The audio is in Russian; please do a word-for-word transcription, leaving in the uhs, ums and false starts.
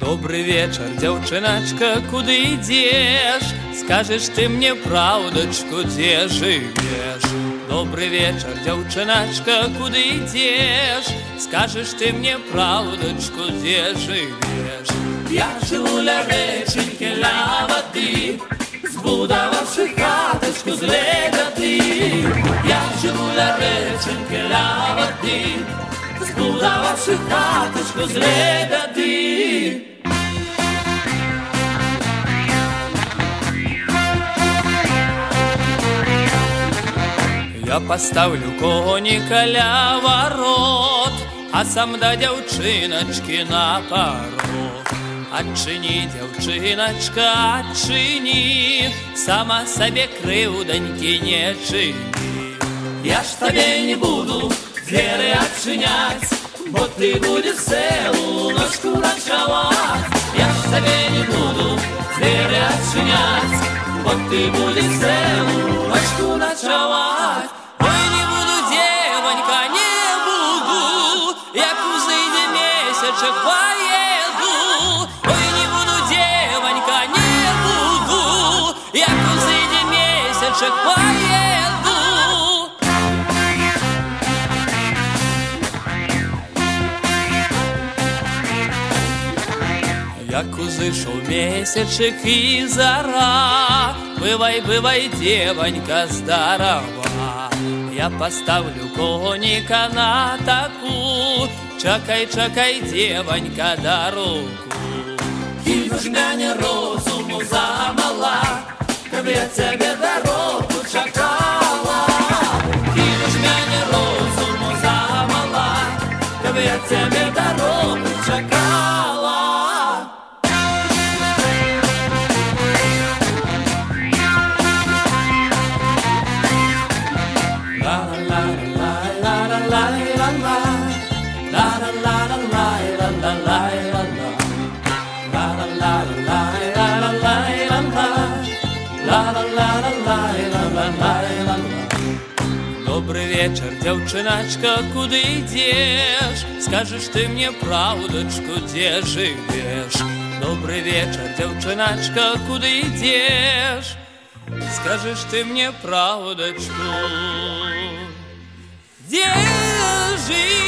Добрый вечер, девчоночка, куда идешь? Скажешь ты мне правдочку, где живешь? Добрый вечер, девчоночка, куда идешь? Скажешь ты мне правдочку, где живешь? Я живу ля реченьки, ля воды, збудовавши хаточку з лебяди. Я живу ля реченьки, ля воды, збудовавши хаточку з лебяди. Я поставлю коника ля ворот, а сам да дзяўчыначкі на парог. Адчыні, дзяўчыначка, адчыні, сама сабе крыўданькі не чыні. Я ж табе не буду дзверы адчыняць, бо ты будзеш цэлую ночку начаваць. Я ж табе не буду дзверы адчыняць, бо ты будзеш цэлую ночку начаваць. Ой, не буду, девонька, не буду, як узыдзе месячак поеду. Ой, не буду, девонька, не буду, як узыдзе месячак поеду. Як узышоў месячык і зара, бывай, бывай, девонька, здарова. Я поставлю коника на таку, чакай, чакай, девонька, дорогу. Кінуш мяне розуму замала, каб я цябе дорогу чакала. Кінуш мяне розуму замала, каб я цябе дорогу чакала. Добрый вечер, девчоночка, куда идешь? Скажешь ты мне правдочку, где живешь? Добрый вечер, девчоночка, куда идешь? Скажешь ты мне правдочку, где живешь?